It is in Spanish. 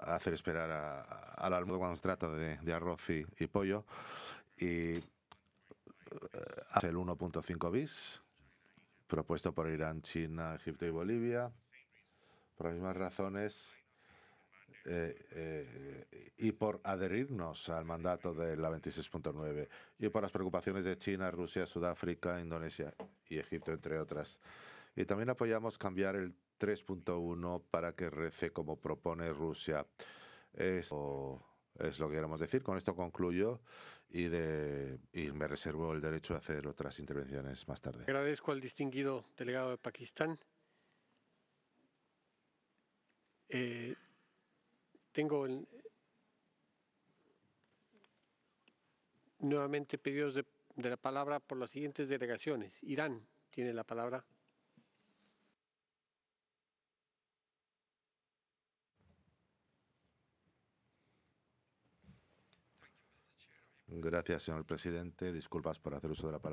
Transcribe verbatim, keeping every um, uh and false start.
hacer esperar a, al almuerzo cuando se trata de, de arroz y, y pollo. Y eh, hace el uno punto cinco bis, propuesto por Irán, China, Egipto y Bolivia, por las mismas razones eh, eh, y por adherirnos al mandato de la veintiséis punto nueve y por las preocupaciones de China, Rusia, Sudáfrica, Indonesia y Egipto, entre otras. Y también apoyamos cambiar el tres punto uno para que rece como propone Rusia. Eso es lo que queremos decir. Con esto concluyo y, de, y me reservo el derecho a hacer otras intervenciones más tarde. Agradezco al distinguido delegado de Pakistán. Eh, tengo el, nuevamente pedidos de, de la palabra por las siguientes delegaciones. Irán tiene la palabra. Gracias, señor presidente. Disculpas por hacer uso de la palabra.